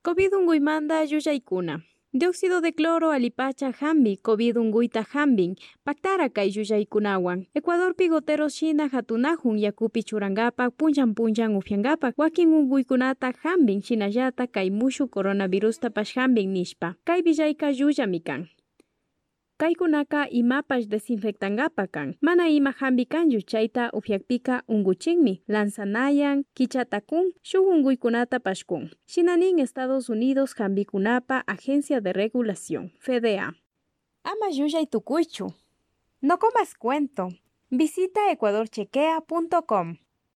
COVID unguymanda yuyaykuna. Dióxido de cloro alipacha hambi, COVID unguyta hambin, pactara kay yuyaykunawan. Ecuador pigotero shina hatunahun yakupi churangapak punchan ufyangapak wakin unguykunata hambin shinallata kay mushu coronavirusta hambin nishpa. Kay villayka yuyamikan. Kaykunaka imapash desinfectangapa kan. Mana ima hambi kanyu chayta ufyakpika unguchinmi. Lanzanayan, kichatakun, shuk unguykunata pashkun. Shinanin Estados Unidos hambikunapa Agencia de Regulación, FDA. Ama yuyay tukuychu. No comas cuento. Visita ecuadorchequea.com.